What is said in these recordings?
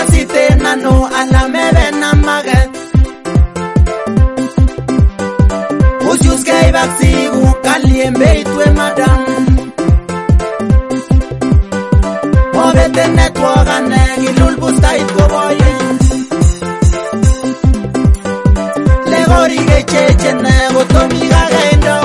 Kasite nano alamebe na maget Usius kay baksigu kaliembe itwe madam Mobete network anegi lulbusta itko boye Legori ge cheche nego tomiga gendo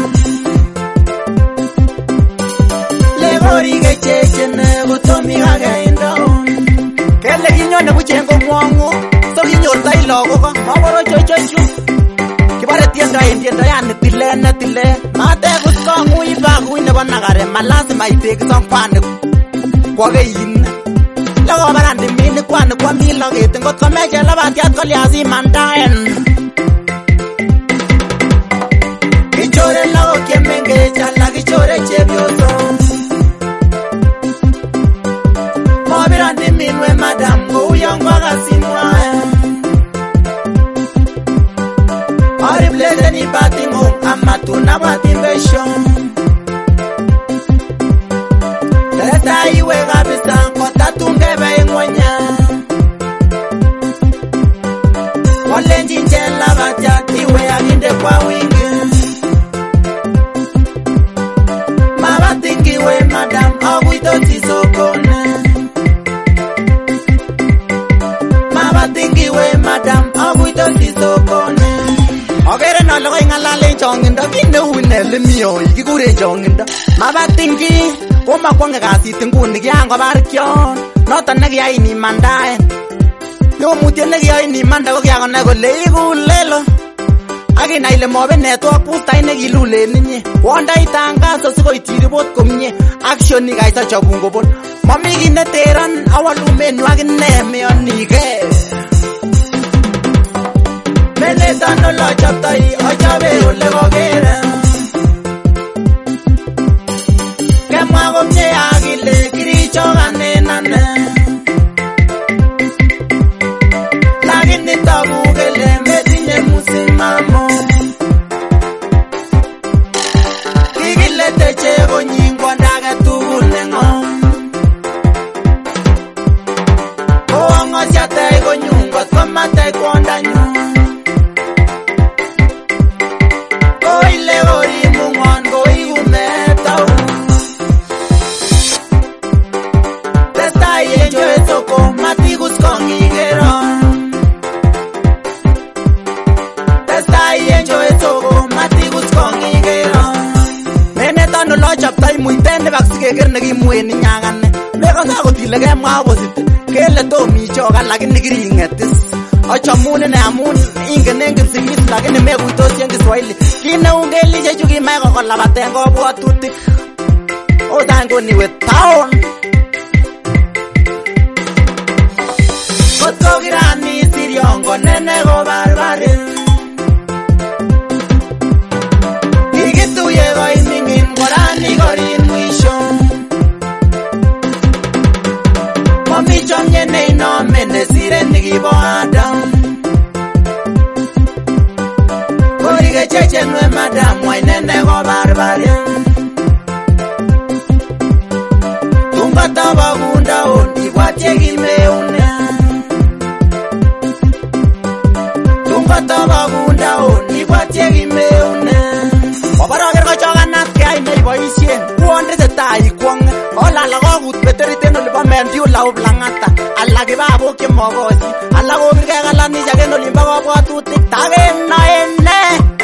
Legori ge cheche nego tomiga gendo Kele ginyone buchengo mwangu So ginyorta ilogo ko Mawaro chochochu Kibare tienda ya netile Mate gusto ngui bagu nebo nagare Malasima itekisong kwane Kwa geyin Lago barandi mini kwane kwa milo gete Ngot komeche labatiat koliasi mandaen Kichore lago kiemenge chala kichore chebioso Mobirandi minwe madam Uyongo gasinwa Orible ni batingo Amatuna batimbesho Teresa iwe gabisa Kota tungebe ingwenya Wale njinjela batiat Iwe aginde kwa wingi Mabatingiwe madam Aguito tisokone Mabatingiwe madam Aguito tisokone Ogere no logo ingalale chongindo Kinde uine limiyo Ikikure chongindo Mabatingi Kuma kwange kasit nguni kiango barkyon Noton nekiyai ni mandaen Yo mutye nekiyai ni manda Ko kiakone kole ikulelo Akina ile mobe network Pustai nekilule ninye Wanda itangazo siko itiribot komye Action ni kaisa chabungo bon Mami kineteran Awalumen wakine meyonike Meleta no lo chaptai Achabe ule gogere Kemwa komye agile Kiricho gane nane Lakini tabugele Metinye musimamo Kigile techego nyingwa Ndage tugule ngom Oango siate go nyungwa Komate konda nyung Chaptai muitende baksike kerne kimweni nyagane Meko sako tile kemwa opposite Kele tomi choka lakini kiringetis Ochamune ne amun ingenen kipsigis lakini mekuitos yen Kiswahili Kine ungeli chechu kimeko kolabaten kobwatutik Otango niwe town Kotko kirani siriongo nene ko barbari Kikituye koi mingin Korani korin mwisho Mami chomye ne inome Nesire nikibo Adam Korike cheche nwe madam Wainene ko barbari Tungata bagunda on Ibwache kimeune Tungata bagunda on Ibwache kimeune Obaroger kochokanat kiyai neiboishen Kuondete tai kwong Olala kokut beteriten olibo mendiu laub langata Alak ibabok chemokosi Alak kobirke kalanishak en olimbo kobwatutik Takeno ene